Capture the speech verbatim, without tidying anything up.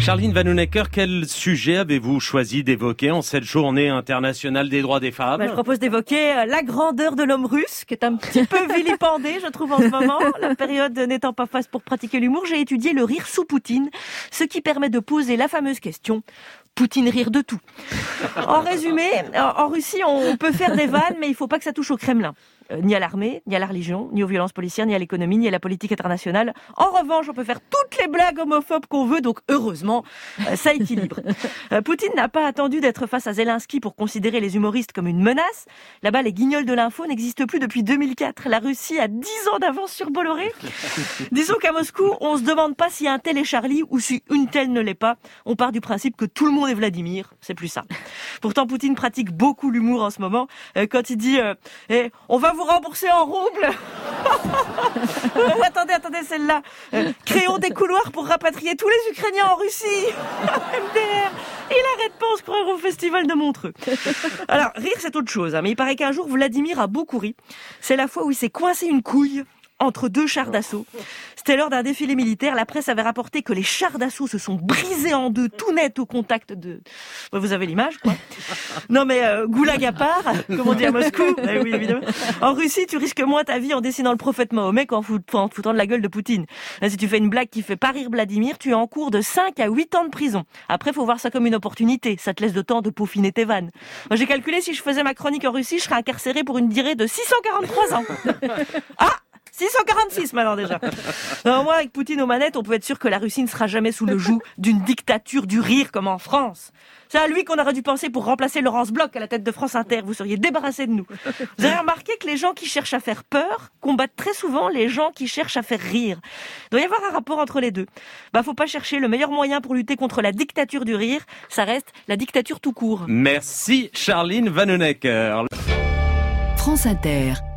Charline Vanhoenacker, quel sujet avez-vous choisi d'évoquer en cette journée internationale des droits des femmes ? Bah, je propose d'évoquer la grandeur de l'homme russe, qui est un petit peu vilipendé, je trouve, en ce moment. La période n'étant pas face pour pratiquer l'humour, j'ai étudié le rire sous Poutine, ce qui permet de poser la fameuse question: Poutine rire de tout. En résumé, en Russie, on peut faire des vannes, mais il ne faut pas que ça touche au Kremlin. Euh, ni à l'armée, ni à la religion, ni aux violences policières, ni à l'économie, ni à la politique internationale. En revanche, on peut faire toutes les blagues homophobes qu'on veut, donc heureusement, euh, ça équilibre. Euh, Poutine n'a pas attendu d'être face à Zelensky pour considérer les humoristes comme une menace. Là-bas, les guignols de l'info n'existent plus depuis deux mille quatre. La Russie a dix ans d'avance sur Bolloré. Disons qu'à Moscou, on se demande pas si un tel est Charlie ou si une telle ne l'est pas. On part du principe que tout le monde est Vladimir. C'est plus ça. Pourtant, Poutine pratique beaucoup l'humour en ce moment. Euh, quand il dit euh, eh, « on va vous rembourser en roubles !» Attendez, attendez, celle-là. Euh, créons des couloirs pour rapatrier tous les Ukrainiens en Russie. M D R. Il arrête pas, on se croirait au festival de Montreux. Alors, rire, c'est autre chose, hein, mais il paraît qu'un jour, Vladimir a beaucoup ri. C'est la fois où il s'est coincé une couille entre deux chars d'assaut. C'était lors d'un défilé militaire. La presse avait rapporté que les chars d'assaut se sont brisés en deux, tout net au contact de... Vous avez l'image, quoi. Non mais, euh, goulag à part, comme on dit à Moscou. Eh oui, évidemment. En Russie, tu risques moins ta vie en dessinant le prophète Mahomet qu'en foutant de la gueule de Poutine. Là, si tu fais une blague qui fait pas rire Vladimir, tu es en cours de cinq à huit ans de prison. Après, faut voir ça comme une opportunité. Ça te laisse le temps de peaufiner tes vannes. Moi, j'ai calculé, si je faisais ma chronique en Russie, je serais incarcéré pour une durée de six cent quarante-trois ans. Ah! six cent quarante-six maintenant déjà. Non, moi, avec Poutine aux manettes, on peut être sûr que la Russie ne sera jamais sous le joug d'une dictature du rire comme en France. C'est à lui qu'on aurait dû penser pour remplacer Laurence Bloch à la tête de France Inter. Vous seriez débarrassés de nous. Vous avez remarqué que les gens qui cherchent à faire peur combattent très souvent les gens qui cherchent à faire rire. Il doit y avoir un rapport entre les deux. Bah, faut pas chercher le meilleur moyen pour lutter contre la dictature du rire. Ça reste la dictature tout court. Merci Charline Vanhoenacker. France Inter.